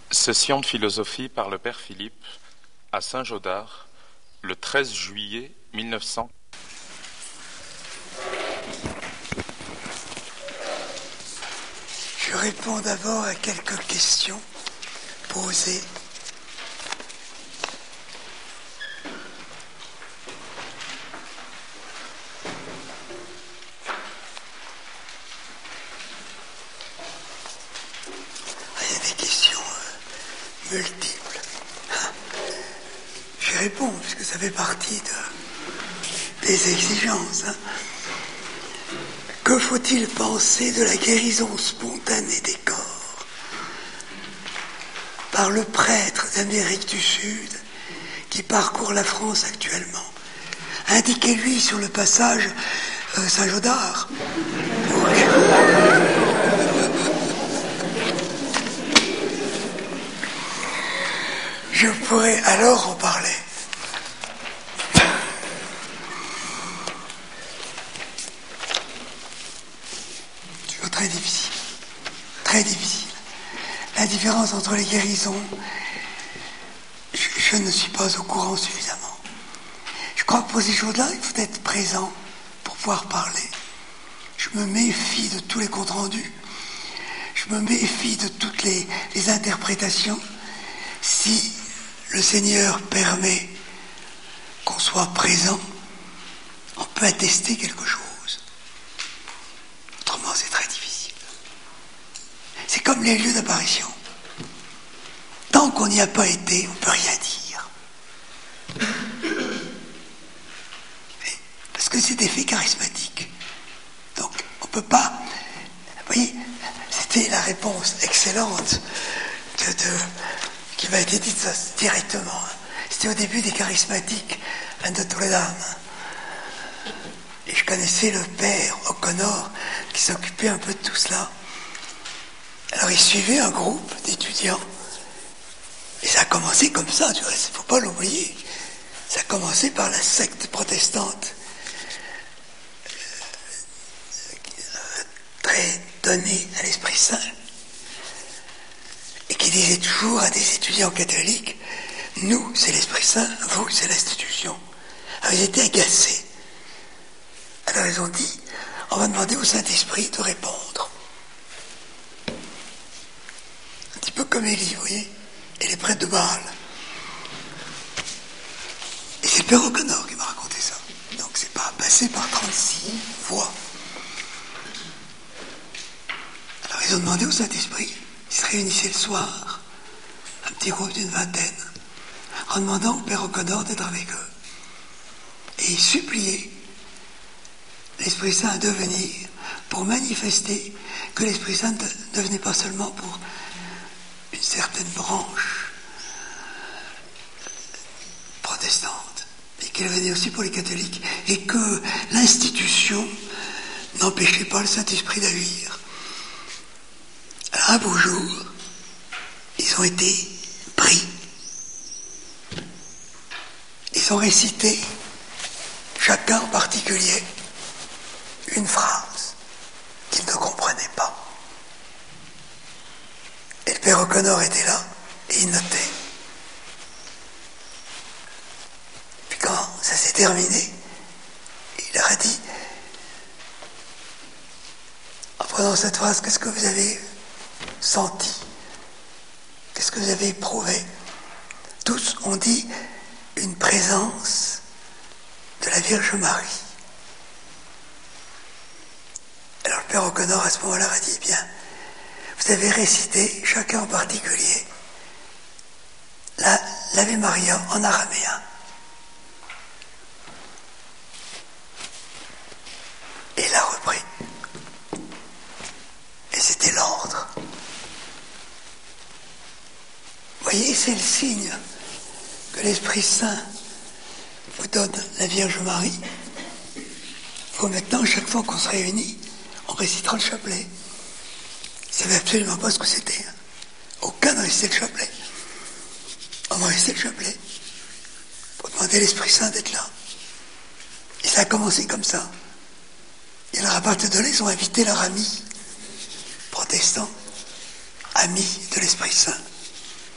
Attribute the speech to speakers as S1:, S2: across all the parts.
S1: Session de philosophie par le Père Philippe à Saint-Gaudard, le 13 juillet 1900.
S2: Je réponds d'abord à quelques questions posées. Il y a des questions multiples. J'y réponds puisque ça fait partie des exigences. Que faut-il penser de la guérison spontanée des corps par le prêtre d'Amérique du Sud qui parcourt la France actuellement? Indiquez-lui sur le passage Saint-Gaudard. Je pourrais alors en parler. C'est très difficile. Très difficile. La différence entre les guérisons, je ne suis pas au courant suffisamment. Je crois que pour ces choses-là, il faut être présent pour pouvoir parler. Je me méfie de tous les comptes rendus. Je me méfie de toutes les interprétations. Si le Seigneur permet qu'on soit présent, on peut attester quelque chose. Autrement, c'est très difficile. C'est comme les lieux d'apparition. Tant qu'on n'y a pas été, on ne peut rien dire. Parce que c'est des faits charismatiques. Donc, on ne peut pas... Vous voyez, c'était la réponse excellente qui m'a été dite directement. C'était au début des charismatiques de Notre-Dame. Et je connaissais le père O'Connor qui s'occupait un peu de tout cela. Alors il suivait un groupe d'étudiants. Et ça a commencé comme ça, tu vois, il ne faut pas l'oublier. Ça a commencé par la secte protestante. Très donnée à l'Esprit Saint. Et qui disait toujours à des étudiants catholiques, nous, c'est l'Esprit Saint, vous, c'est l'institution. Alors ils étaient agacés. Alors ils ont dit, on va demander au Saint-Esprit de répondre. Un petit peu comme Élie, vous voyez, et les prêtres de Baal. Et c'est le père O'Connor qui m'a raconté ça. Donc c'est pas passé par 36 voix. Alors ils ont demandé au Saint-Esprit, ils se réunissaient le soir, un petit groupe d'une vingtaine, en demandant au père O'Connor d'être avec eux. Et ils suppliaient l'Esprit Saint de venir pour manifester que l'Esprit Saint ne venait pas seulement pour une certaine branche protestante, mais qu'il venait aussi pour les catholiques, et que l'institution n'empêchait pas le Saint-Esprit d'agir. Alors un beau jour, ils ont été pris. Ils ont récité, chacun en particulier, une phrase qu'ils ne comprenaient pas. Et le père O'Connor était là, et il notait. Puis quand ça s'est terminé, il leur a dit, en prenant cette phrase, qu'est-ce que vous avez senti? Qu'est-ce que vous avez éprouvé? Tous ont dit une présence de la Vierge Marie. Alors le père O'Connor à ce moment-là a dit, eh bien, vous avez récité, chacun en particulier, l'Ave Maria en araméen. Et il a repris. Et c'était l'ordre. Vous voyez, c'est le signe que l'Esprit Saint vous donne la Vierge Marie. Il faut maintenant, chaque fois qu'on se réunit, on récitera le chapelet. Ils ne savaient absolument pas ce que c'était. Aucun n'a récité le chapelet. On va réciter le chapelet pour demander à l'Esprit Saint d'être là. Et ça a commencé comme ça. Et alors à partir de là, ils ont invité leur ami protestant, ami de l'Esprit Saint.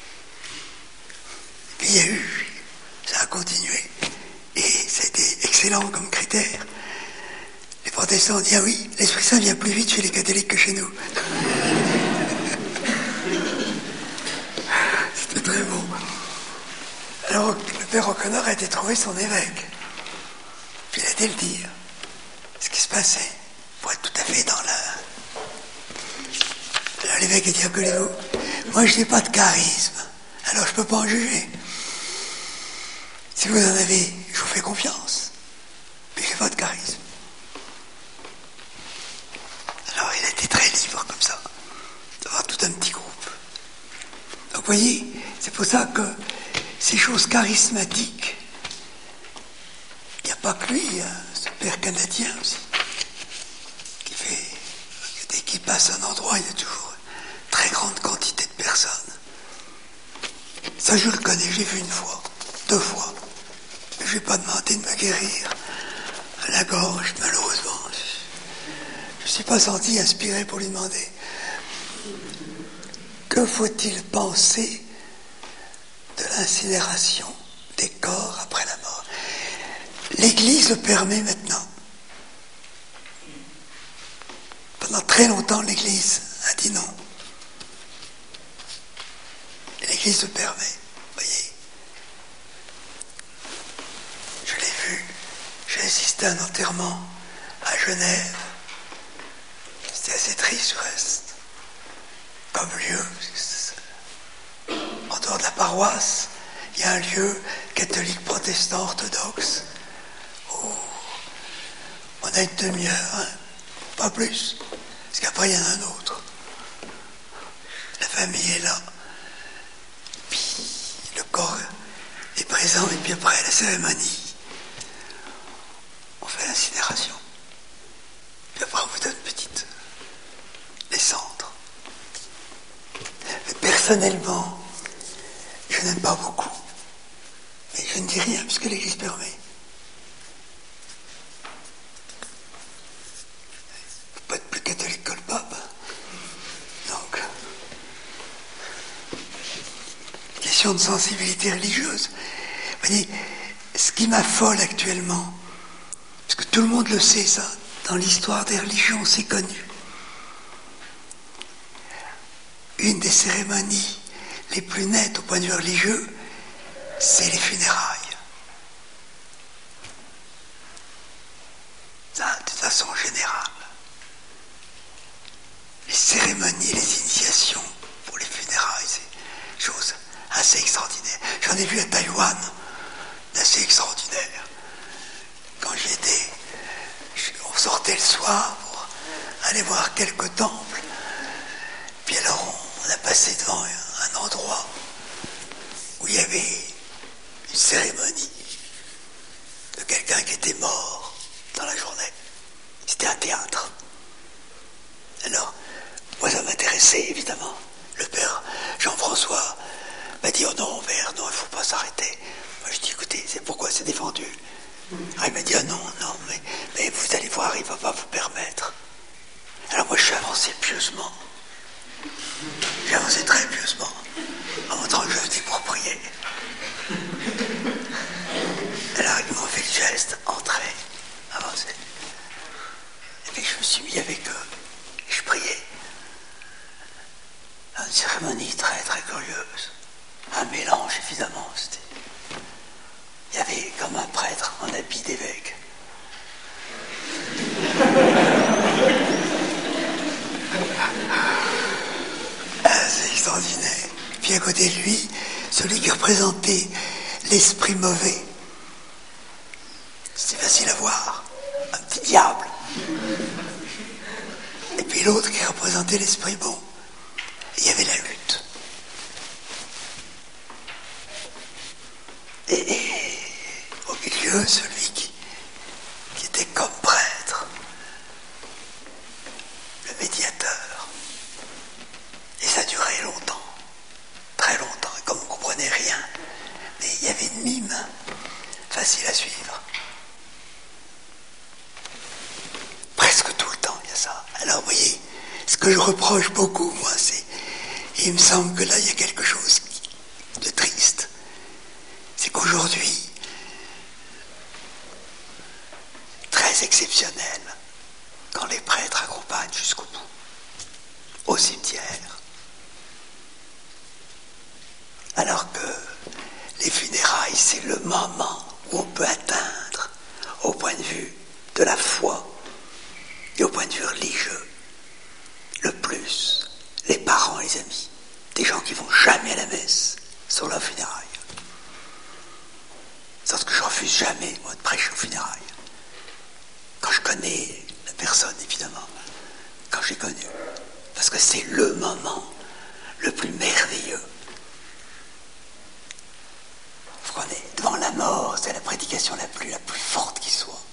S2: ça a continué. Et c'était excellent comme critère. Les protestants ont dit, ah oui, l'Esprit Saint vient plus vite chez les catholiques que chez nous. C'était très bon. Alors, le père O'Connor a été trouvé son évêque. Puis il a été le dire. Ce qui se passait, pour être tout à fait dans la... Alors l'évêque a dit, accolez-vous, moi je n'ai pas de charisme, alors je ne peux pas en juger. Si vous en avez, je vous fais confiance, mais je n'ai pas de charisme. Alors il a été très libre comme ça, d'avoir tout un petit groupe. Donc vous voyez, c'est pour ça que ces choses charismatiques, il n'y a pas que lui, hein, ce père canadien aussi, qui fait, dès qu'il passe un endroit, il y a toujours une très grande quantité de personnes. Ça je le connais, j'ai vu une fois, 2 fois. Mais je ne vais pas demander de me guérir à la gorge, malheureusement. Je ne suis pas senti inspiré pour lui demander. Que faut-il penser de l'incinération des corps après la mort? L'Église le permet maintenant. Pendant très longtemps, l'Église a dit non. L'Église le permet, voyez. Je l'ai vu, j'ai assisté à un enterrement à Genève. C'était assez triste, du reste. Comme lieu, en dehors de la paroisse, il y a un lieu catholique protestant orthodoxe où on a une demi-heure, hein, pas plus, parce qu'après il y en a un autre. La famille est là, puis le corps est présent, et puis après la cérémonie, on fait l'incinération. Puis après on vous donne les cendres. Mais personnellement, je n'aime pas beaucoup. Mais je ne dis rien puisque l'Église permet. Il ne faut pas être plus catholique que le pape. Donc, question de sensibilité religieuse. Vous voyez, ce qui m'affole actuellement, parce que tout le monde le sait ça, dans l'histoire des religions, c'est connu. Une des cérémonies les plus nettes au point de vue religieux, c'est les funérailles. Ça, de façon générale. Les cérémonies, les initiations pour les funérailles, c'est une chose assez extraordinaire. J'en ai vu à Taïwan, d'assez extraordinaire. Quand j'y étais, on sortait le soir pour aller voir quelques temples. Puis alors on a passé devant un endroit où il y avait une cérémonie de quelqu'un qui était mort dans la journée. C'était un théâtre. Alors, moi ça m'intéressait évidemment. Le père Jean-François m'a dit, oh non, père, non, il ne faut pas s'arrêter. Moi je dis, écoutez, c'est pourquoi c'est défendu. Ah, il m'a dit, ah non, mais vous allez voir, il ne va pas vous permettre. Alors moi je suis avancé pieusement. J'ai avancé très pieusement, en montrant que je venais pour prier. Alors ils m'ont fait le geste, entrer, avancer. Et puis je me suis mis avec eux, et je priais. Une cérémonie très très curieuse. Un mélange évidemment, il y avait comme un prêtre en habit d'évêque. C'est extraordinaire. Puis à côté de lui, celui qui représentait l'esprit mauvais. C'était facile à voir. Un petit diable. Et puis l'autre qui représentait l'esprit bon. Et il y avait la lutte. Et au milieu, celui qui était comme prêtre. Le médiateur. Et ça durait longtemps, très longtemps, et comme on ne comprenait rien, mais il y avait une mime facile à suivre. Presque tout le temps, il y a ça. Alors, vous voyez, ce que je reproche beaucoup, moi, c'est, il me semble que là, il y a quelque chose de triste. Alors que les funérailles, c'est le moment où on peut atteindre, au point de vue de la foi et au point de vue religieux, le plus les parents et les amis, des gens qui vont jamais à la messe sur leurs funérailles. Sauf que je refuse jamais, moi, de prêcher aux funérailles. Quand je connais la personne, évidemment, quand j'ai connu, parce que c'est le moment le plus merveilleux. Vous comprenez, devant la mort, c'est la prédication la plus forte qui soit.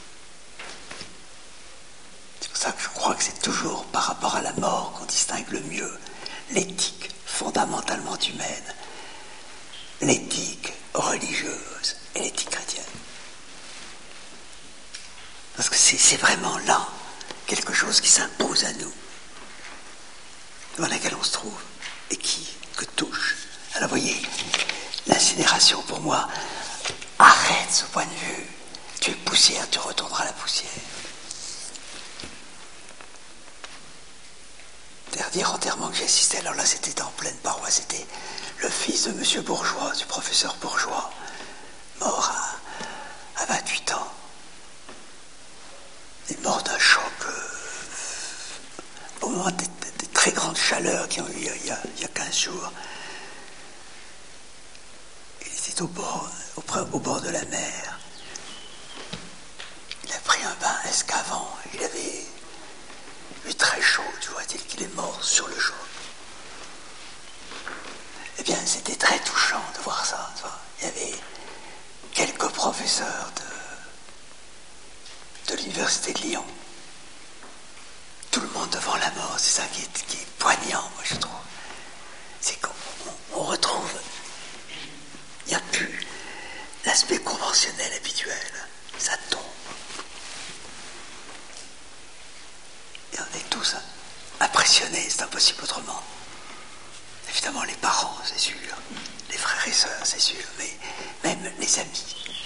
S2: C'est pour ça que je crois que c'est toujours par rapport à la mort qu'on distingue le mieux l'éthique fondamentalement humaine, l'éthique religieuse et l'éthique chrétienne. Parce que c'est vraiment là quelque chose qui s'impose à nous, devant laquelle on se trouve et que touche. Alors vous voyez, l'incinération pour moi arrête ce point de vue. Tu es poussière, tu retourneras à la poussière. Dernier enterrement que j'ai assisté, alors là c'était en pleine paroisse, c'était le fils de monsieur Bourgeois, du professeur Bourgeois, mort à 28 ans. Il est mort d'un choc au moment des très grandes chaleurs qui ont eu il y a 15 jours. Il était au bord de la mer. Il a pris un bain escavant. Il avait eu très chaud, tu vois, tel qu'il est mort sur le choc. Eh bien, c'était très touchant de voir ça. Tu vois. Il y avait quelques professeurs de l'université de Lyon. Tout le monde devant la mort, c'est ça qui est poignant, moi je trouve. C'est qu'on retrouve, il n'y a plus l'aspect conventionnel habituel, ça tombe. Et on est tous impressionnés, c'est impossible autrement. Évidemment les parents, c'est sûr, les frères et sœurs, c'est sûr, mais même les amis.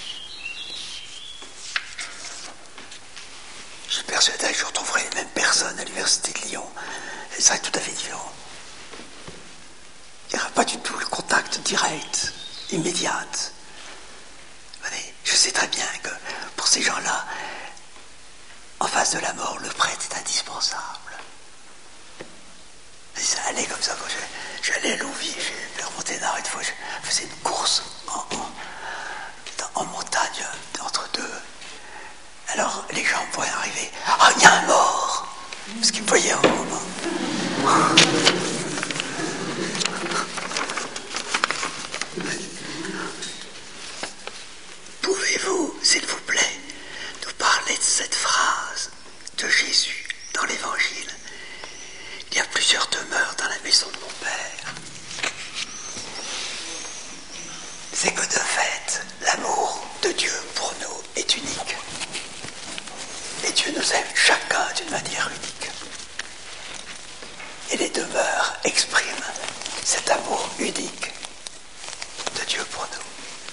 S2: Je suis persuadé que je retrouverai les mêmes personnes à l'université de Lyon. Ce serait tout à fait différent. Il n'y aura pas du tout le contact direct, immédiat. Je sais très bien que pour ces gens-là, en face de la mort, le prêtre est indispensable. Et ça allait comme ça. J'allais à Louviers, j'ai remonté une arrêt de fois, je faisais une course en montagne entre deux. Alors les gens pourraient arriver. Ah, il y a un mort! Parce qu'ils me voyaient au moment. Pouvez-vous, s'il vous plaît, nous parler de cette phrase de Jésus dans l'Évangile? Il y a plusieurs demeures dans la maison de mon Père. C'est que de fait, l'amour de Dieu pour nous est unique. Et Dieu nous aime chacun d'une manière unique. Et les demeures expriment cet amour unique de Dieu pour nous.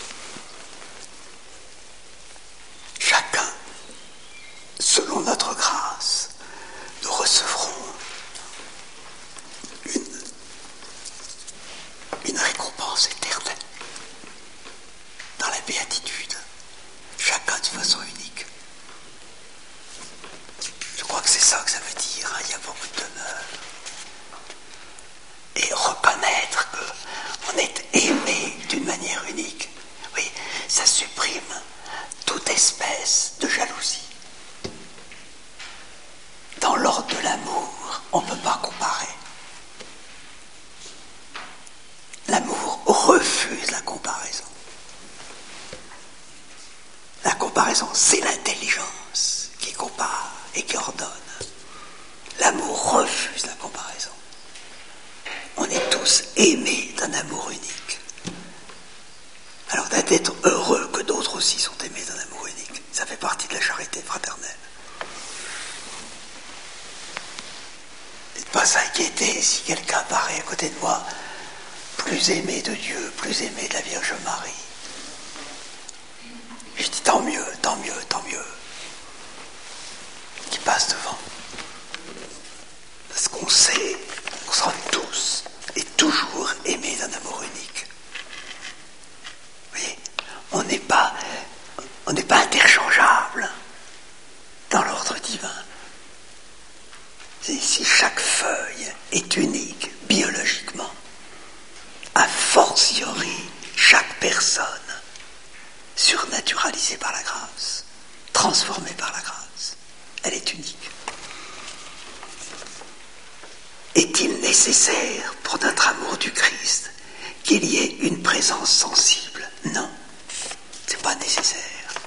S2: Chacun, selon notre grâce, nous recevrons une récompense éternelle dans la béatitude, chacun de façon unique. Je crois que c'est ça que ça veut dire, hein. Il y a beaucoup de demeures. Et reconnaître qu'on est aimé d'une manière unique, oui, ça supprime toute espèce de jalousie. Dans l'ordre de l'amour, on ne peut pas comparer. L'amour refuse la comparaison. La comparaison, c'est l'intelligence qui compare et qui ordonne. L'amour refuse la comparaison. On est tous aimés d'un amour unique. Alors d'être heureux que d'autres aussi sont aimés d'un amour unique, ça fait partie de la charité fraternelle. Et de ne pas s'inquiéter si quelqu'un paraît à côté de moi plus aimé de Dieu, plus aimé de la Vierge Marie. Je dis tant mieux, tant mieux, tant mieux. Qui passe devant. Parce qu'on sait qu'on sera tous et toujours aimés d'un amour unique. fortiori chaque personne surnaturalisée par la grâce, transformée par la grâce. Elle est unique. Est-il nécessaire pour notre amour du Christ qu'il y ait une présence sensible? Non, c'est pas nécessaire.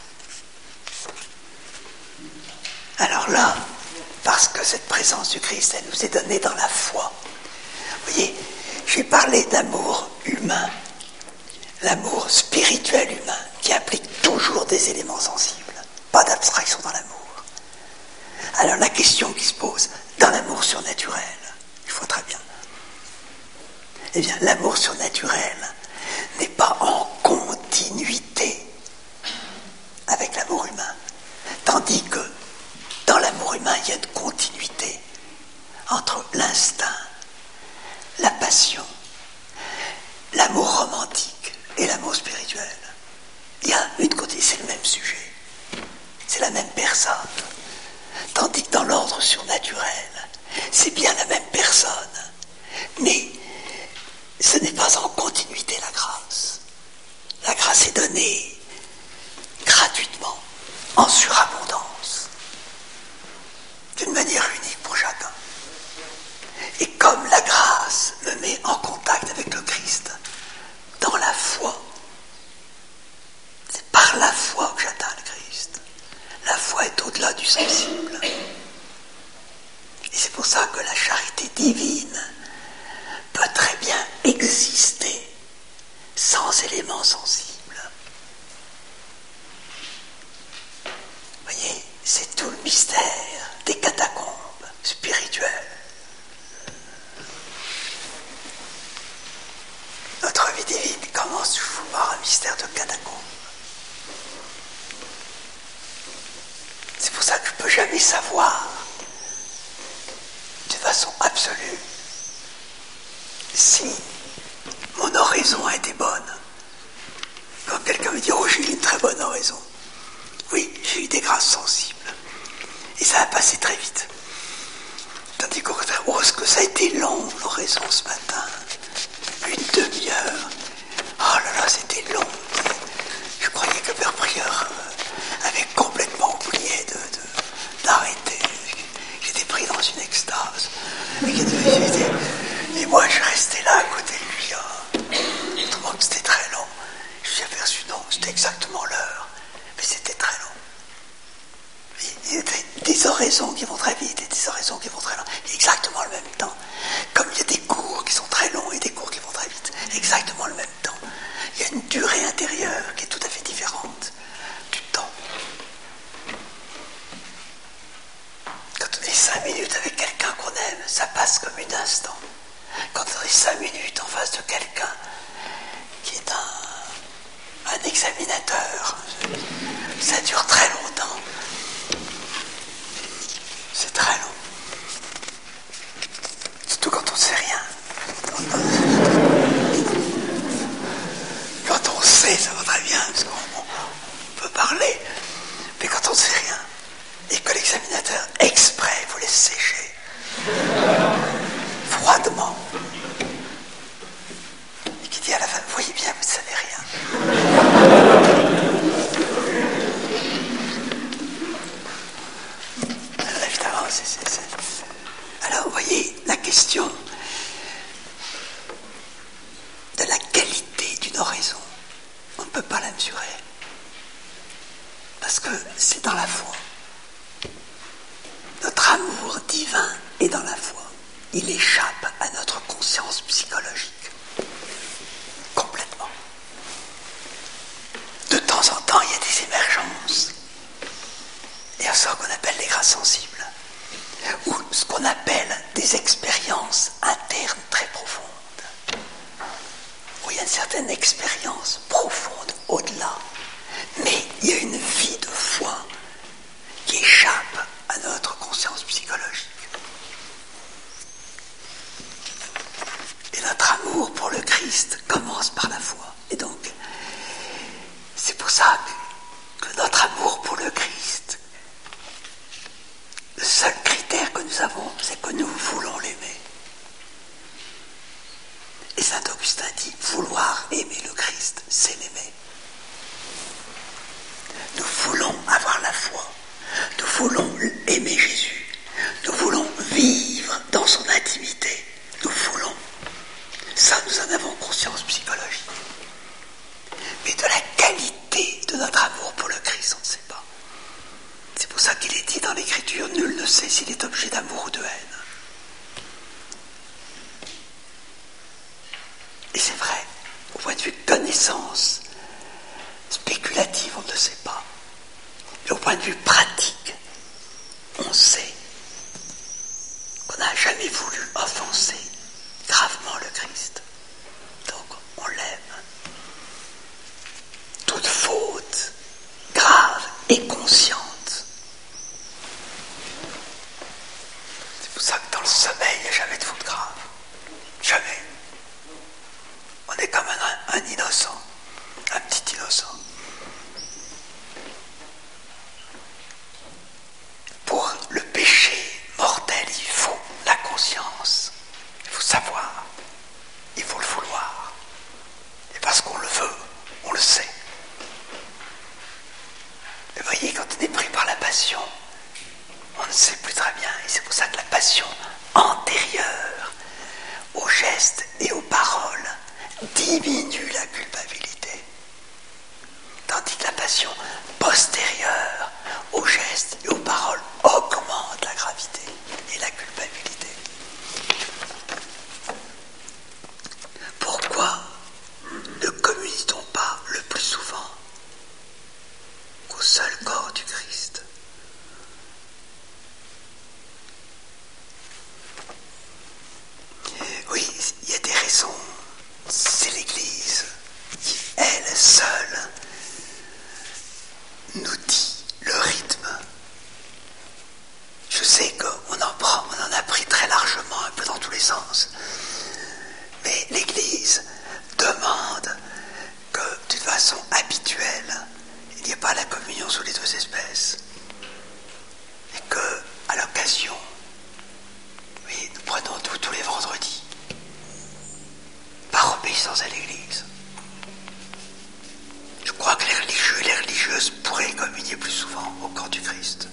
S2: Alors là, parce que cette présence du Christ, elle nous est donnée dans la foi. Vous voyez, j'ai parlé d'amour humain, l'amour spirituel humain, qui implique toujours des éléments sensibles, pas d'abstraction dans l'amour. Alors la question qui se pose, dans l'amour surnaturel, il faut très bien. Eh bien, l'amour surnaturel n'est pas en continuité avec l'amour humain, tandis que dans l'amour humain, il y a une continuité entre l'instinct, la passion, l'amour romantique et l'amour spirituel. Il y a une continuité, c'est le même sujet, c'est la même personne. Tandis que dans l'ordre surnaturel, c'est bien la même personne, mais ce n'est pas en continuité la grâce. La grâce est donnée gratuitement, en surabondance, d'une manière unique pour chacun. Et comme la grâce me met en contact avec le Christ dans la foi, c'est par la foi que j'atteins le Christ. La foi est au-delà du sensible. Et c'est pour ça que la charité divine peut très bien exister sans éléments sensibles. Vous voyez, c'est tout le mystère des catacombes spirituelles. Notre vie divine commence toujours par un mystère de catacombes. C'est pour ça que je ne peux jamais savoir de façon absolue si mon oraison a été bonne. Quand quelqu'un me dit « Oh, j'ai eu une très bonne oraison », oui, j'ai eu des grâces sensibles. Et ça a passé très vite. Tandis qu'au contraire, oh, est-ce que ça a été long, l'oraison ce matin? Une demi-heure. Oh là là, c'était long. Je croyais que Père Prieur avait complètement oublié d'arrêter. J'étais pris dans une extase. Et moi, je restais là à côté de lui. Je trouvais que c'était très long. Je me suis aperçu, non, c'était exactement l'heure. Mais c'était très long. Il y a des oraisons qui vont très vite et des oraisons qui vont très loin. Exactement le même temps. Comme il y a des cours qui sont très longs et des cours qui vont très vite. Exactement le même temps. Il y a une durée intérieure qui est tout à fait différente du temps. Quand on est 5 minutes avec quelqu'un qu'on aime, ça passe comme un instant. Quand on est 5 minutes en face de quelqu'un qui est un examinateur, ça dure très longtemps. C'est très long. Surtout quand on ne sait rien. Quand on sait, ça va très bien, parce qu'on peut parler. Mais quand on ne sait rien, et que l'examinateur exprès vous laisse sécher, froidement, et qui dit à la fin, vous voyez bien, vous ne savez rien. Alors, évidemment, Alors, vous voyez, la question de la qualité d'une oraison, on ne peut pas la mesurer. Parce que c'est dans la foi. Notre amour divin est dans la foi. Il échappe à notre conscience psychologique. Complètement. De temps en temps, il y a des émergences. Il y a ça qu'on appelle les grâces sensibles. Ou ce qu'on appelle des expériences internes très profondes. Où il y a une certaine expérience profonde au-delà. Mais il y a une vie de foi qui échappe à notre conscience psychologique. Et notre amour pour le Christ commence par la foi. Et donc, c'est pour ça que notre amour pour le Christ, le seul critère que nous avons, c'est que nous voulons l'aimer. Et saint Augustin dit, vouloir Au point de vue connaissance spéculative, on ne le sait pas. Mais au point de vue pratique, on sait qu'on n'a jamais voulu offenser gravement le Christ. Donc on l'aime. Toute faute grave et consciente. C'est pour ça que dans le sommeil, il n'y a jamais de faute grave. Jamais. On est comme un innocent, un petit innocent. Pour le péché mortel, il faut la conscience, il faut savoir, il faut le vouloir. Et parce qu'on le veut, on le sait. Et voyez, quand on est pris par la passion, on ne sait plus très bien. Et c'est pour ça que la passion antérieure aux gestes et aux paroles diminue la culpabilité. Tandis que la passion postérieure aux gestes et aux paroles augmente la gravité et la culpabilité. Pourquoi ne communie-t-on pas le plus souvent qu'au seul corps du Christ? Oui, il y a des raisons. C'est l'Église qui, elle seule, nous dit le rythme. Je sais qu'on en a pris très largement, un peu dans tous les sens. Mais l'Église demande que, d'une façon habituelle, il n'y ait pas la communion sous les deux espèces. Et que, à l'occasion, oui, nous prenons tous les vendredis, par obéissance à l'Église. Je crois que les religieux et les religieuses pourraient communier plus souvent au corps du Christ.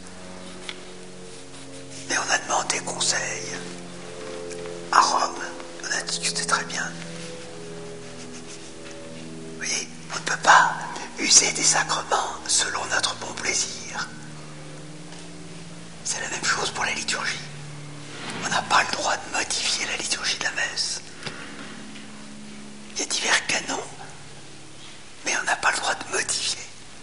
S2: Mais on a demandé conseil à Rome, on a discuté très bien. Vous voyez, on ne peut pas user des sacrements selon notre bon plaisir. C'est la même chose pour la liturgie. On n'a pas le droit de modifier la liturgie de la messe. Il y a divers canons, mais on n'a pas le droit de modifier.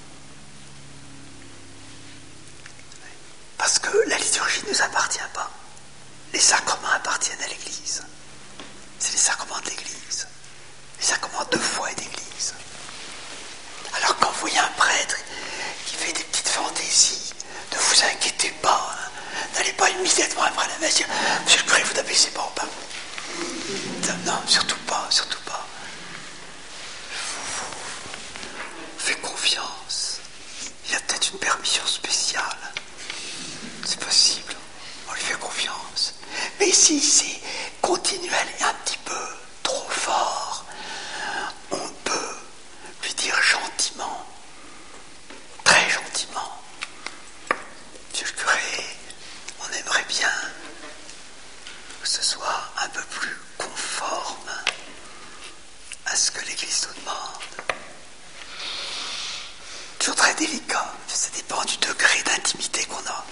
S2: Parce que la liturgie ne nous appartient pas. Les sacrements appartiennent à l'Église. C'est les sacrements de l'Église. Les sacrements de foi et d'Église. Alors quand vous voyez un prêtre qui fait des petites fantaisies, ne vous inquiétez pas. Hein. N'allez pas immédiatement après la messe dire « Monsieur le curé, vous n'abaissez pas au pape. » Non, surtout pas, surtout pas. Faites confiance. Il y a peut-être une permission spéciale. C'est possible. On lui fait confiance. Mais si c'est continuel et un petit peu trop fort, on peut lui dire gentiment, très gentiment, Monsieur le curé, on aimerait bien que ce soit un peu plus conforme à ce que l'Église nous demande. Toujours très délicat, ça dépend du degré d'intimité qu'on a.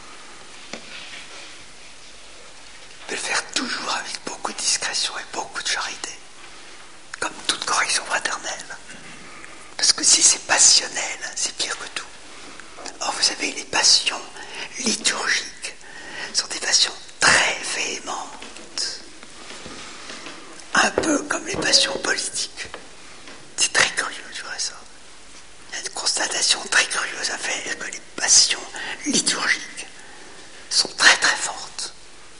S2: On peut le faire toujours avec beaucoup de discrétion et beaucoup de charité, comme toute correction fraternelle. Parce que si c'est passionnel, c'est pire que tout. Or, vous savez, les passions liturgiques sont des passions très véhémentes. Un peu comme les passions politiques. C'est très curieux, je dirais ça. Il y a une constatation très curieuse à faire que les passions liturgiques sont très très fortes.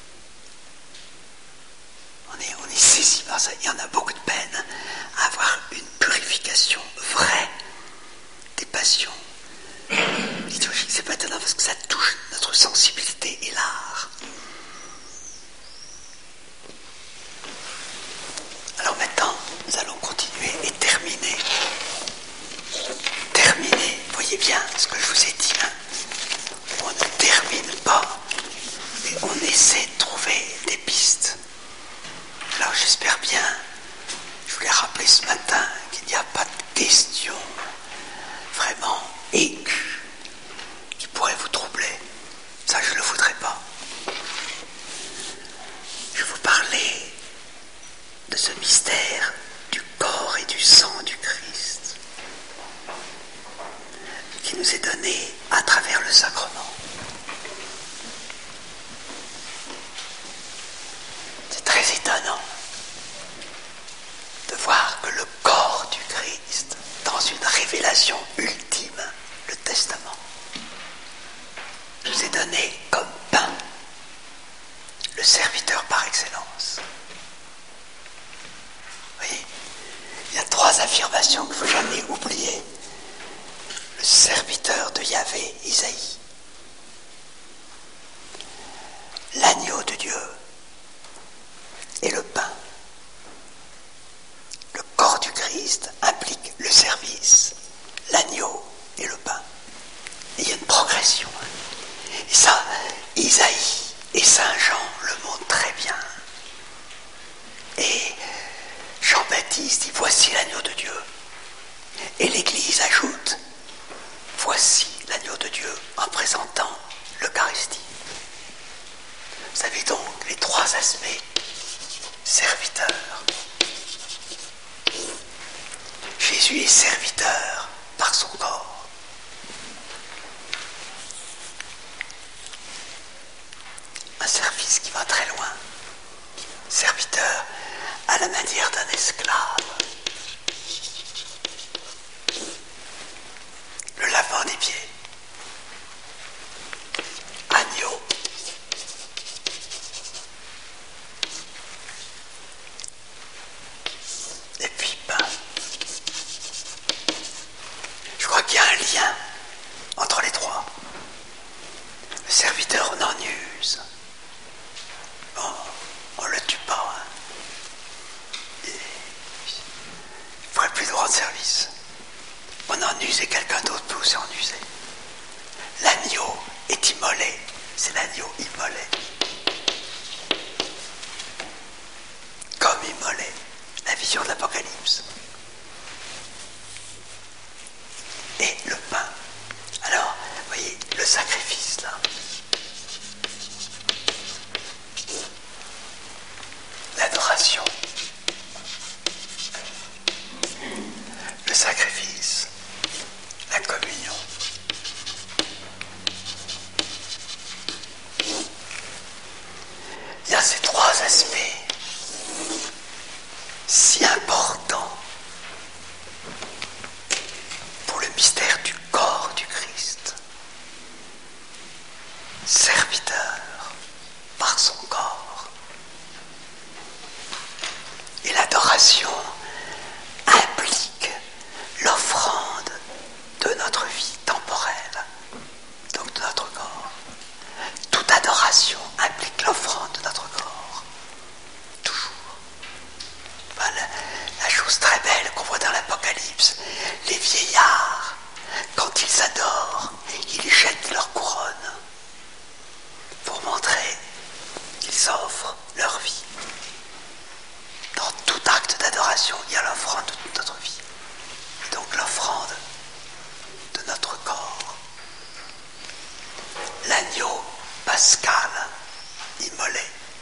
S2: On est saisi par ça. Il y en a beaucoup de peine à avoir une purification vraie des passions liturgiques. C'est pas étonnant parce que ça touche notre sensibilité et l'art. Alors maintenant, nous allons continuer et terminer. Voyez bien ce que je vous ai dit. Hein. On ne termine pas, mais on essaie de trouver des pistes. Alors j'espère bien, je voulais rappeler ce matin qu'il n'y a pas de questions vraiment aiguës qui pourraient vous troubler. Ça, je ne le voudrais pas. Je vais vous parler de ce mystère du corps et du trois affirmations qu'il ne faut jamais oublier. Le serviteur de Yahvé, Isaïe. L'agneau de Dieu et le pain. Le corps du Christ implique le service, l'agneau et le pain. Et il y a une progression. Et ça, Isaïe et Saint Jean le montrent très bien. Et Jean-Baptiste dit « Voici l'agneau de Dieu ». Et l'Église ajoute « Voici l'agneau de Dieu » en présentant l'Eucharistie. Vous savez donc les trois aspects. Serviteur. Jésus est serviteur par son corps. Un service qui va très loin. Serviteur à la manière d'un esclave. Le lavement des pieds. Agneau. Et puis pain. Je crois qu'il y a un lien entre les trois. Le serviteur, on en use. On le tue pas. Il ne ferait plus de rendre service. On en use et quelqu'un d'autre peut aussi en user. L'agneau est immolé. C'est l'agneau immolé. Comme immolé. La vision de l'Apocalypse. Et le pain. Alors, vous voyez, le sacrifice là. L'adoration. Le sacrifice. La communion. Il y a ces trois aspects si importants pour le mystère du corps du Christ. Serviteur par son corps. Et l'adoration implique l'offrande de notre vie temporelle, donc de notre corps. Toute adoration implique l'offrande de notre corps. Toujours. Voilà la chose très belle qu'on voit dans l'Apocalypse. Les vieillards, quand ils adorent, ils jettent leur couronne pour montrer qu'ils offrent leur vie. Dans tout acte d'adoration, il y a l'offrande de toute notre vie. Et donc l'offrande de notre corps. L'agneau pascal immolé.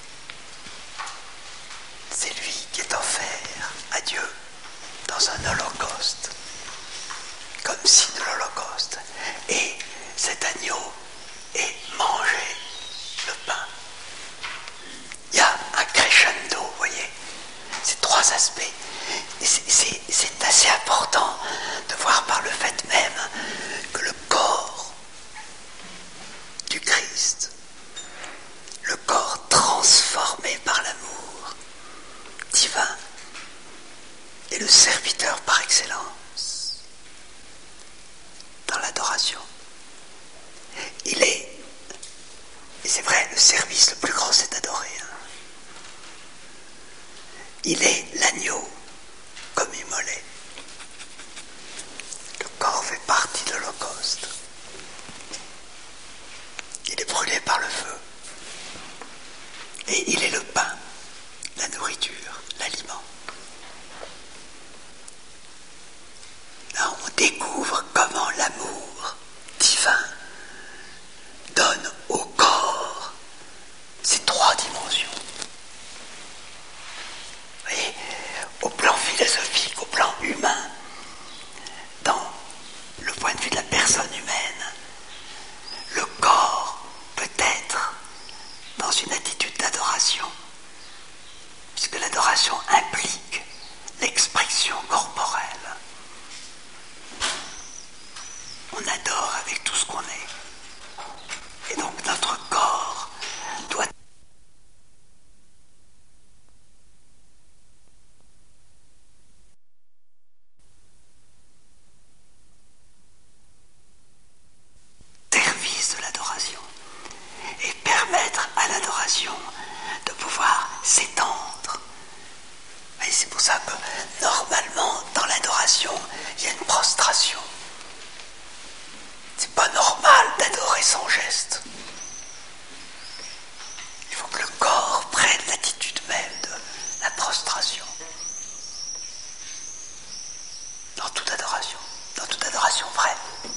S2: C'est lui qui est offert à Dieu dans un holocauste, comme signe de l'holocauste. Et cet agneau est mangé, le pain. Il y a un crescendo, vous voyez, ces trois aspects. Et c'est assez important de voir par le fait même que le corps du Christ, le corps transformé par l'amour divin, est le serviteur par excellence dans l'adoration. Il est, et c'est vrai, le service le plus grand c'est d'adorer. Il est l'agneau comme immolé. Le corps fait partie de l'holocauste. Il est brûlé par le feu. Et il est le pain, la nourriture, l'aliment. Là, on découvre comment l'amour divin donne au corps ces trois dimensions. Vous voyez, au plan philosophique, au plan humain, dans le point de vue de la personne humaine, le corps peut être dans une attitude d'adoration, puisque l'adoration implique l'expression corporelle. dans toute adoration vraie.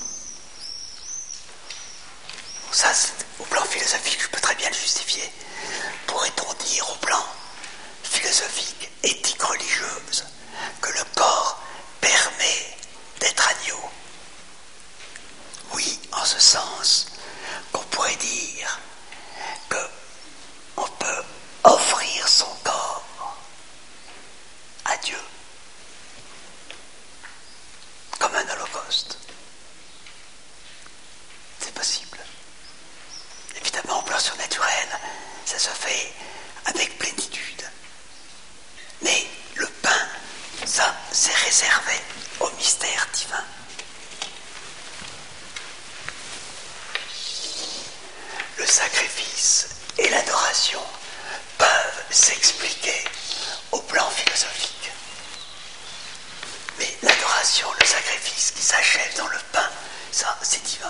S2: Bon, ça, au plan philosophique, je peux très bien le justifier. Pourrait-on dire au plan philosophique, éthique religieuse, que le corps permet d'être agneau? Oui, en ce sens qu'on pourrait dire qu'on peut offrir son corps à Dieu comme un holocauste. C'est possible. Évidemment, au plan surnaturel, ça se fait avec plénitude. Mais le pain, ça, c'est réservé au mystère divin. Le sacrifice et l'adoration peuvent s'expliquer au plan philosophique. Mais l'adoration, le sacrifice qui s'achève dans le pain, ça, c'est divin.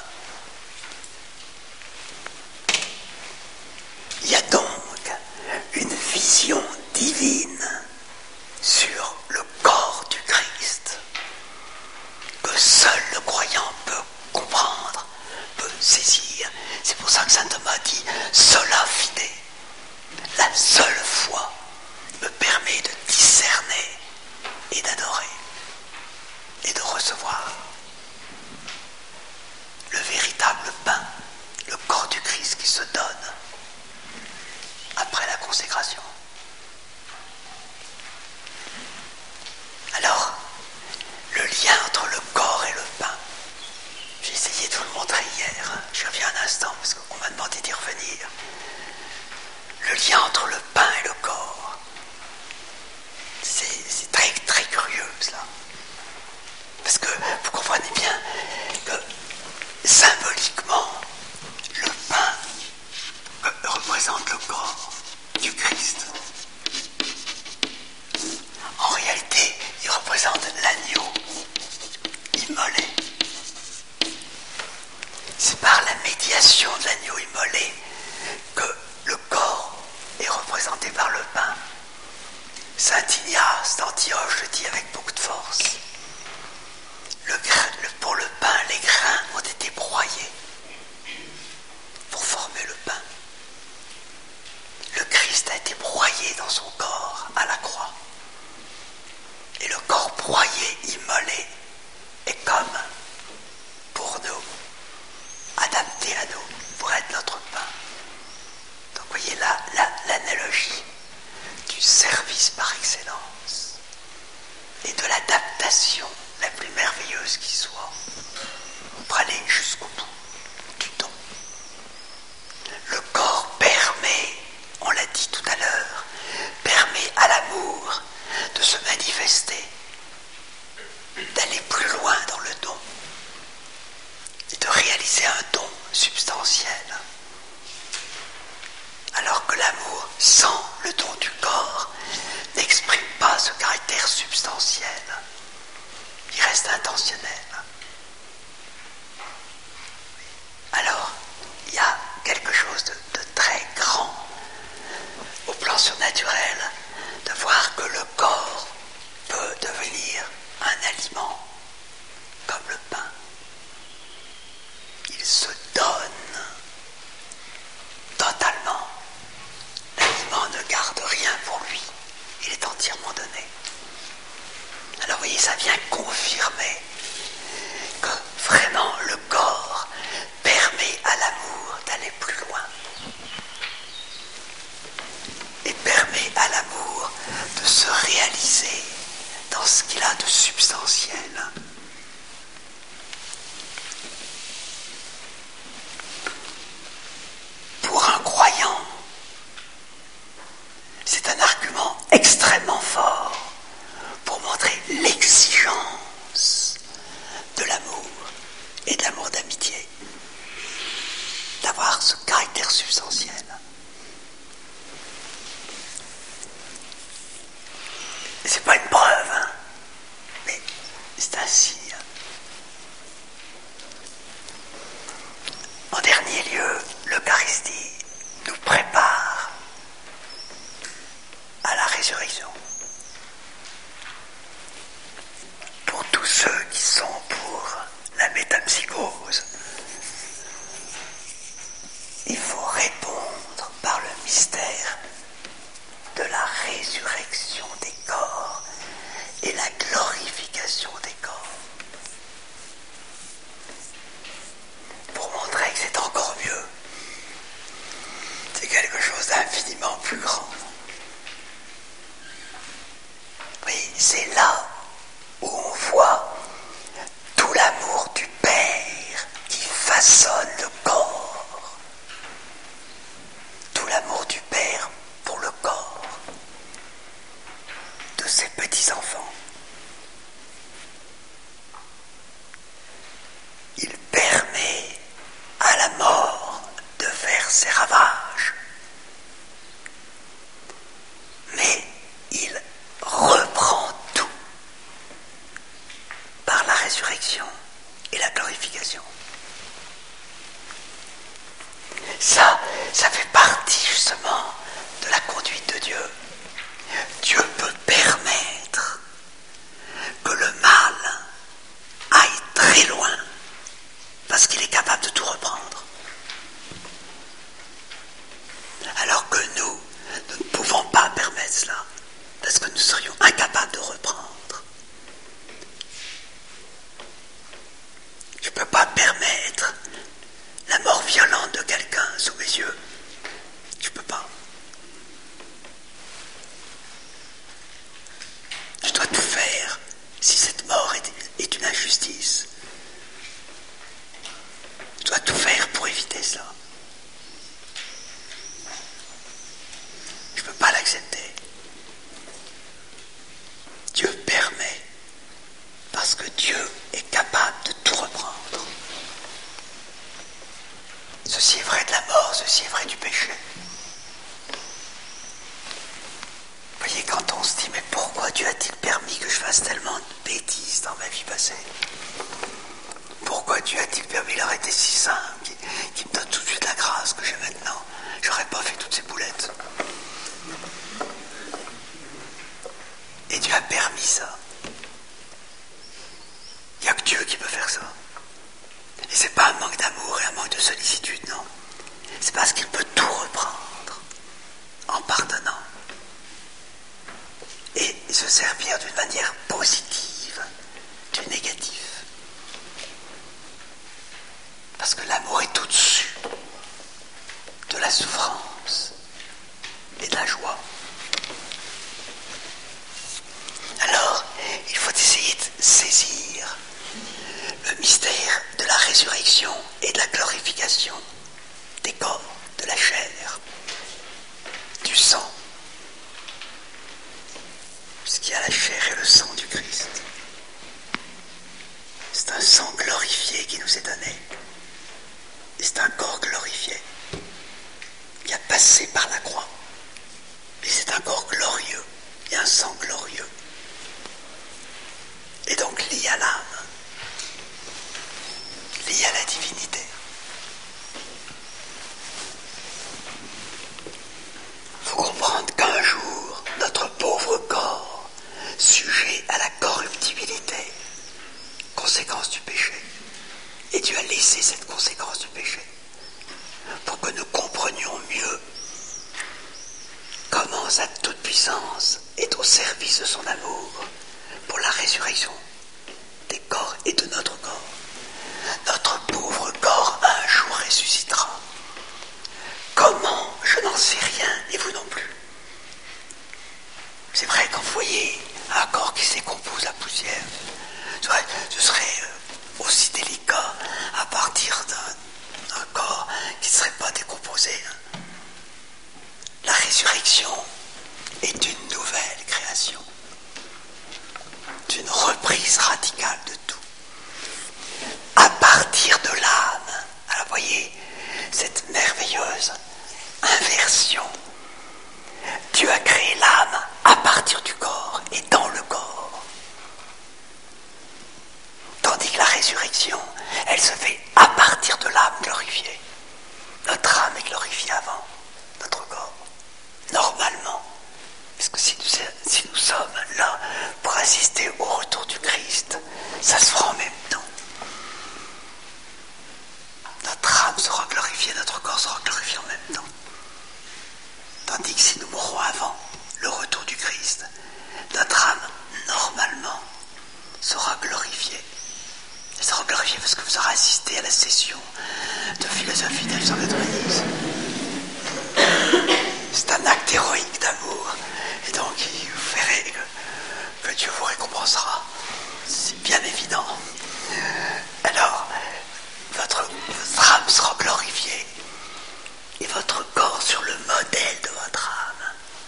S2: Il y a donc une vision divine sur le corps du Christ que seul le croyant peut comprendre, peut saisir. C'est pour ça que saint Thomas dit « sola fide ». La seule foi me permet de discerner et d'adorer et de recevoir le véritable pain, le corps du Christ qui se donne après la consécration. Alors, le lien entre le corps et le pain, j'ai essayé de vous le montrer hier, je reviens un instant parce qu'on m'a demandé d'y revenir. Le lien entre le pain et le corps, c'est très très curieux cela. Parce que vous comprenez bien que symboliquement, le pain représente le corps du Christ. En réalité, il représente l'agneau immolé. C'est par la médiation de l'agneau immolé que le corps est représenté par le pain. Saint Ignace d'Antioche le dit avec beaucoup de force. Pour le pain, les grains ont été broyés pour former le pain. Le Christ a été broyé dans son corps à la croix. Et le corps broyé, immolé, est comme pour nous, adapté à nous, pour être notre pain. Donc vous voyez là l'analogie du service par excellence et de l'adaptation la plus merveilleuse qui soit pour aller jusqu'au bout du don. Le corps permet, on l'a dit tout à l'heure, permet à l'amour de se manifester, d'aller plus loin dans le don et de réaliser un don substantiel. Alors que l'amour, sans le don du corps, n'exprime pas ce caractère substantiel. Il reste intentionnel. Alors, il y a quelque chose de très grand au plan surnaturel, de voir que le corps peut devenir un aliment, comme le pain. Il se donne totalement. L'aliment ne garde rien pour lui. Il est entièrement donné. Alors vous voyez, ça vient confirmer que vraiment le corps permet à l'amour d'aller plus loin. Et permet à l'amour de se réaliser dans ce qu'il a de substantiel. Pour un croyant, c'est un argument extrêmement fort pour montrer l'exigence de l'amour et de l'amour d'amitié, d'avoir ce caractère substantiel. C'est pas une preuve, hein, mais c'est ainsi. En dernier lieu, l'Eucharistie nous prépare à la résurrection. Pour tous ceux qui sont pour résurrection et la glorification. Ça fait partie justement de la conduite de Dieu. Dieu peut permettre que le mal aille très loin parce qu'il est capable de tout reprendre. Alors que nous ne pouvons pas permettre cela parce que nous serions incapables de reprendre. Je ne peux pas permettre la mort violente de quelqu'un sous mes yeux. Je ne peux pas. Je dois tout faire si cette mort est une injustice. Je dois tout faire pour éviter cela. Je ne peux pas l'accepter. Dieu permet parce que Dieu est capable de tout reprendre. Ceci est vrai de la mort, ceci est vrai du péché. Vous voyez, quand on se dit, mais pourquoi Dieu a-t-il permis que je fasse tellement de bêtises dans ma vie passée? Pourquoi Dieu a-t-il permis l'arrêter si simple, qui me donne tout de suite la grâce que j'ai maintenant? J'aurais pas fait toutes ces boulettes. Et Dieu a permis ça. Il n'y a que Dieu qui peut faire ça. Et c'est pas un manque d'amour et un manque de sollicitude, non. C'est parce qu'il peut tout reprendre en pardonnant et se servir d'une manière positive du négatif. Parce que l'amour est au-dessus de la souffrance et de la joie. Alors, il faut essayer de saisir le mystère de la résurrection et de la glorification des corps, de la chair, du sang, puisqu'il y a la chair et le sang du Christ. C'est un sang glorifié qui nous est donné. Et c'est un corps glorifié qui a passé par la croix. Et c'est un corps glorieux et un sang glorieux. Et donc lié à l'âme, lié à la divinité. Il faut comprendre qu'un jour, notre pauvre corps, sujet à la corruptibilité, conséquence du péché, et Dieu a laissé cette conséquence du péché pour que nous comprenions mieux comment sa toute-puissance est au service de son amour pour la résurrection des corps et de notre corps. Notre pauvre corps un jour ressuscitera. Comment? Je n'en sais rien, et vous non plus. C'est vrai, quand vous voyez un corps qui s'écompose à poussière, ce serait aussi délicat à partir d'un corps qui ne serait pas décomposé. La résurrection est une nouvelle création, d'une reprise radicale de tout. À partir de l'âme, alors voyez, cette merveilleuse inversion. Dieu a créé l'âme à partir du corps et dans le corps. Tandis que la résurrection, elle se fait à partir de l'âme glorifiée. Notre âme est glorifiée avant notre corps, normalement. Parce que si nous sommes là pour assister au retour du Christ, ça se fera en même temps. Notre âme sera glorifiée, notre corps sera glorifié en même temps. Tandis que si nous mourrons avant le retour du Christ, notre âme, normalement, sera glorifiée. Elle sera glorifiée parce que vous aurez assisté à la session de philosophie d'Alexandre. C'est un acte héroïque d'amour. Et donc, vous verrez que Dieu vous récompensera. C'est bien évident. Alors, votre âme sera glorifiée. Et votre corps sur le modèle de votre âme.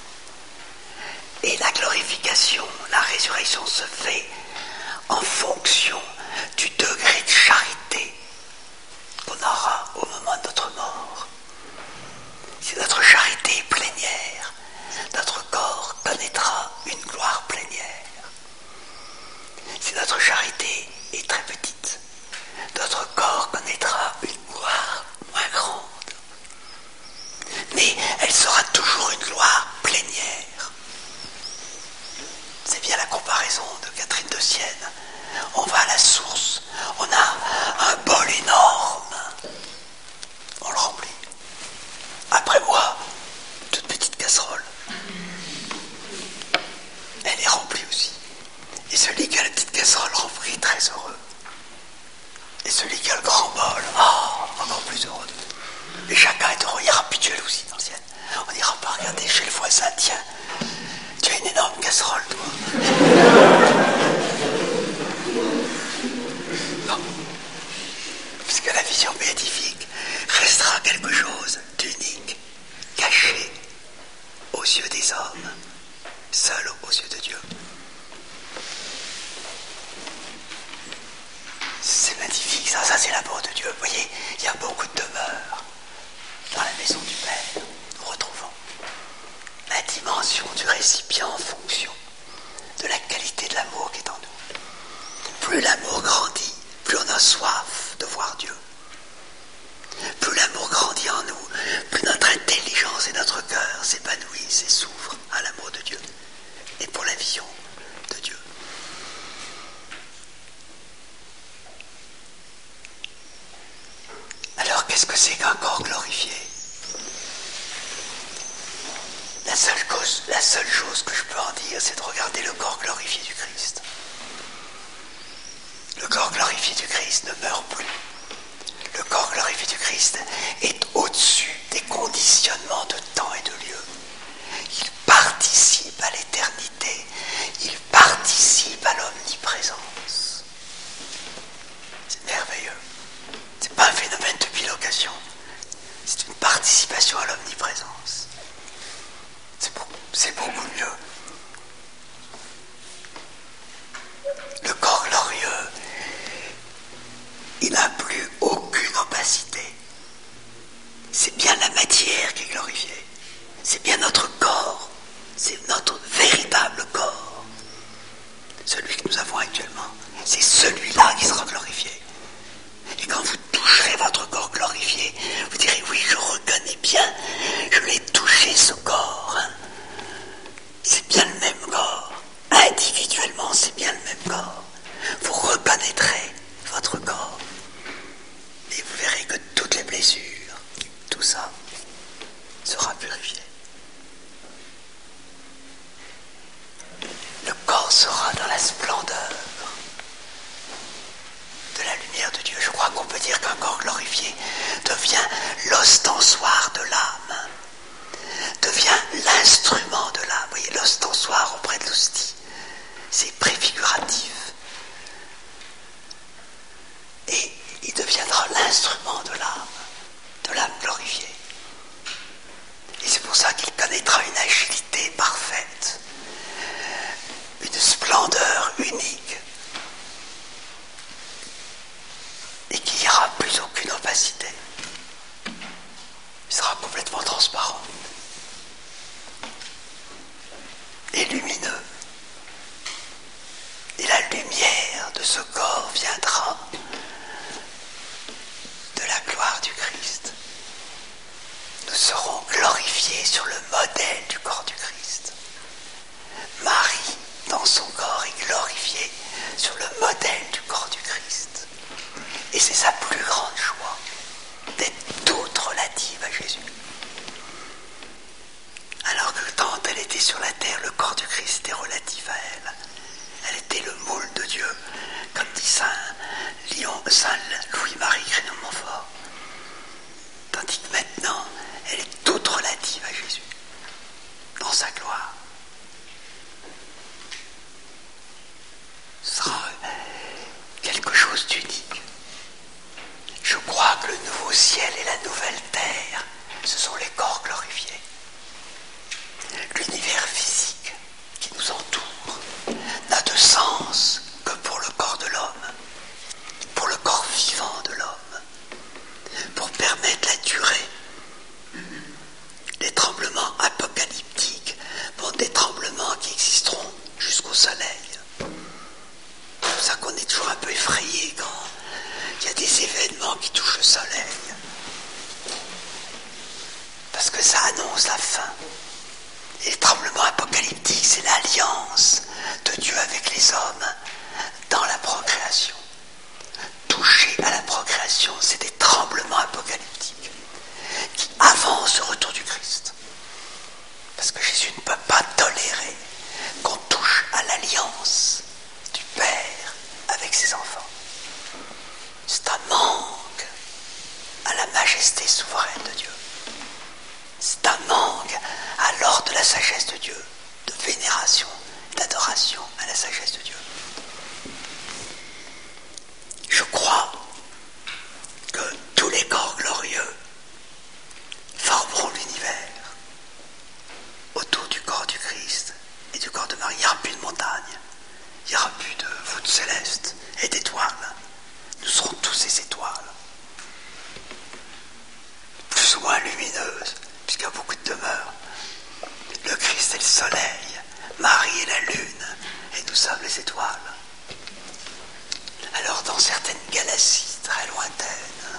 S2: Et la glorification, la résurrection se fait en fonction du degré de charité qu'on aura au moment de notre mort. Si notre charité est plénière, notre corps connaîtra une gloire plénière. ça c'est l'amour de Dieu. Vous voyez, il y a beaucoup de demeures dans la maison du Père. Nous retrouvons la dimension du récipient en fonction de la qualité de l'amour qui est en nous. Plus l'amour grandit, plus on a soif de voir Dieu. Plus l'amour grandit en nous, plus notre intelligence et notre cœur s'épanouissent et s'ouvrent à l'amour de Dieu et pour la vision de Dieu. Alors, qu'est-ce que c'est qu'un corps glorifié ? La seule chose que je peux en dire, c'est de regarder le corps glorifié du Christ. Le corps glorifié du Christ ne meurt plus. Le corps glorifié du Christ est au-dessus des conditionnements de temps et de lieu. Il participe à l'éternité. Il participe à l'omniprésence. C'est merveilleux. C'est pas un phénomène de bilocation. C'est une participation à l'omniprésence. C'est beaucoup mieux. Le corps glorieux, il n'a plus aucune opacité. C'est bien la matière qui est glorifiée. C'est bien notre corps. C'est notre véritable corps. Celui que nous avons actuellement. C'est celui-là qui sera glorifié. Et quand vous toucherez votre corps glorifié, vous direz, oui, je reconnais bien, je l'ai touché ce corps. C'est bien le même corps. Individuellement, c'est bien le même corps. Vous reconnaîtrez votre corps. Et vous verrez que toutes les blessures, tout ça, sera purifié. Le corps sera dans la splendeur de la lumière de Dieu. Je crois qu'on peut dire qu'un corps glorifié devient l'ostensoir de l'âme, devient l'instrument de l'âme. Vous voyez, l'ostensoir auprès de l'hostie, c'est préfiguratif. Et il deviendra l'instrument de l'âme glorifiée. Et c'est pour ça qu'il connaîtra une agilité parfaite, une splendeur unique, et qu'il n'y aura plus aucune opacité. Il sera complètement transparent et lumineux. Et la lumière de ce corps viendra de la gloire du Christ. Nous serons glorifiés sur le modèle du corps du Christ. Marie, dans son corps, est glorifiée sur le modèle du corps du Christ. Et c'est sa plus grande joie d'être toute relative à Jésus. Alors que quand elle était sur la terre, le corps du Christ était relatif à elle. Elle était le moule de Dieu, comme dit Saint Louis-Marie Grignon-Montfort. Tandis que maintenant, elle est toute relative à Jésus, dans sa gloire. Ce sera quelque chose d'unique. Je crois que le nouveau ciel et la nouvelle terre, ce sont les corps glorifiés. L'univers physique qui nous entoure n'a de sens que pour le corps de l'homme, pour le corps vivant de l'homme, pour permettre la durée. Les tremblements apocalyptiques vont des tremblements qui existeront jusqu'au soleil. C'est pour ça qu'on est toujours un peu effrayé quand il y a des événements qui touchent le soleil. Parce que ça annonce la fin. Et les tremblements apocalyptiques, c'est l'alliance de Dieu avec les hommes dans la procréation. Toucher à la procréation, c'est des tremblements apocalyptiques qui avancent le retour du Christ. Parce que Jésus ne peut pas tolérer qu'on touche à l'alliance du Père avec ses enfants. C'est un manque à la majesté souveraine de Dieu. C'est un manque à l'ordre de la sagesse de Dieu, de vénération, d'adoration à la sagesse de Dieu. Je crois que tous les corps glorieux formeront l'univers autour du corps du Christ et du corps de Marie. Il n'y aura plus de montagne, il n'y aura plus de voûtes célestes et d'étoiles. Nous serons tous ces étoiles. dans certaines galaxies très lointaines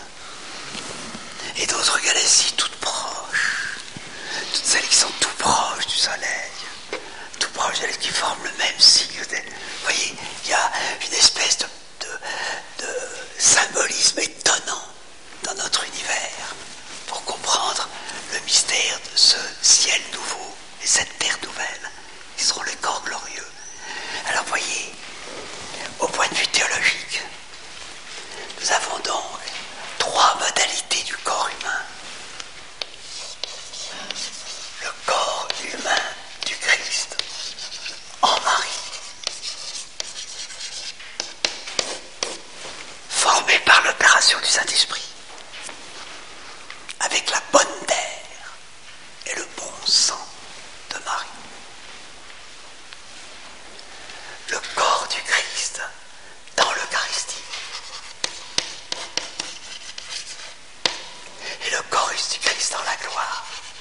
S2: et d'autres galaxies toutes proches, toutes celles qui sont tout proches du Soleil, tout proches de celles qui forment le même cycle. Vous voyez, il y a une espèce de symbolisme étonnant dans notre univers pour comprendre le mystère de ce ciel nouveau et cette terre nouvelle qui seront les corps glorieux. Alors voyez, au point de vue théologique, nous avons donc 3 modalités du corps humain. Le corps humain du Christ en Marie, formé par l'opération du Saint-Esprit, avec la bonne terre et le bon sang de Marie. Le corps du Christ dans l'Eucharistie et le corps du Christ dans la gloire.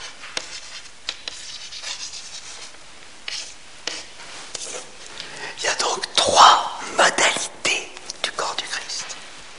S2: Il y a donc 3 modalités du corps du Christ.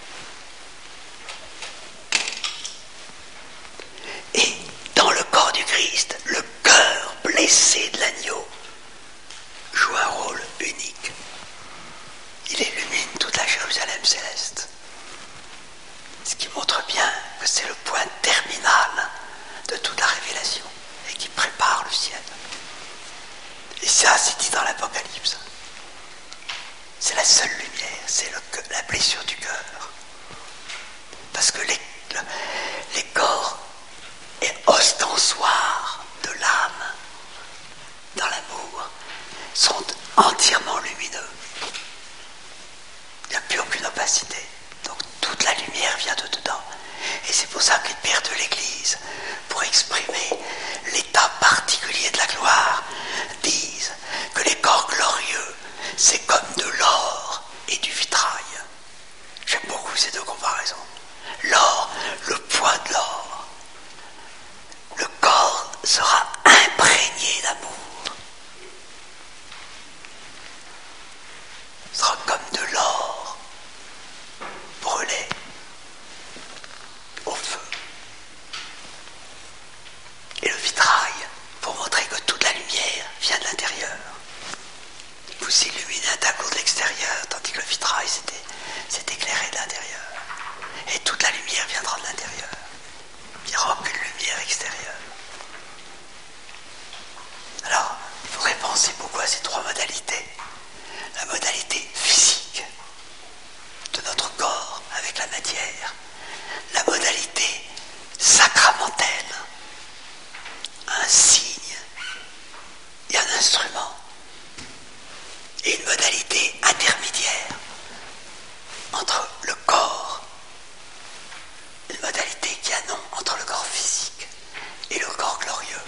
S2: Et dans le corps du Christ, le cœur blessé de l'agneau joue un rôle unique. Il illumine toute la Jérusalem céleste. Ce qui montre bien que c'est le point terminal de toute la révélation et qui prépare le ciel. Et ça, c'est dit dans l'Apocalypse. C'est la seule lumière, c'est la blessure du cœur. Parce que les corps et ostensoirs de l'âme dans l'amour sont entièrement lumineux. Il n'y a plus aucune opacité. Donc toute la lumière vient de dedans. Et c'est pour ça que les pères de l'Église, pour exprimer l'état particulier de la gloire, disent que les corps glorieux, c'est comme de l'or et du vitrail. J'aime beaucoup ces 2 comparaisons. L'or, le poids de l'or. Le corps sera imprégné d'amour. Ce sera comme de l'or brûlé au feu. Et le vitrail, pour montrer que toute la lumière vient de l'intérieur. Vous illuminez un tableau de l'extérieur, tandis que le vitrail, c'est éclairé de l'intérieur. Et toute la lumière viendra de l'intérieur. Il n'y aura aucune lumière extérieure. Alors, il faudrait penser beaucoup à ces 3 modalités. La modalité physique de notre corps avec la matière. La modalité sacramentelle, un signe et un instrument. Et une modalité intermédiaire entre le corps, une modalité qui a nom entre le corps physique et le corps glorieux.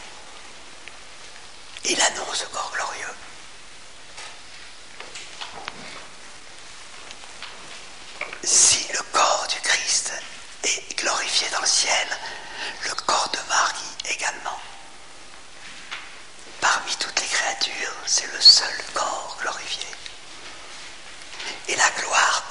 S2: Il annonce le corps glorieux. Si le corps du Christ est glorifié dans le ciel, le corps de Marie également. Parmi toutes les créatures, c'est le seul corps glorifié. Et la gloire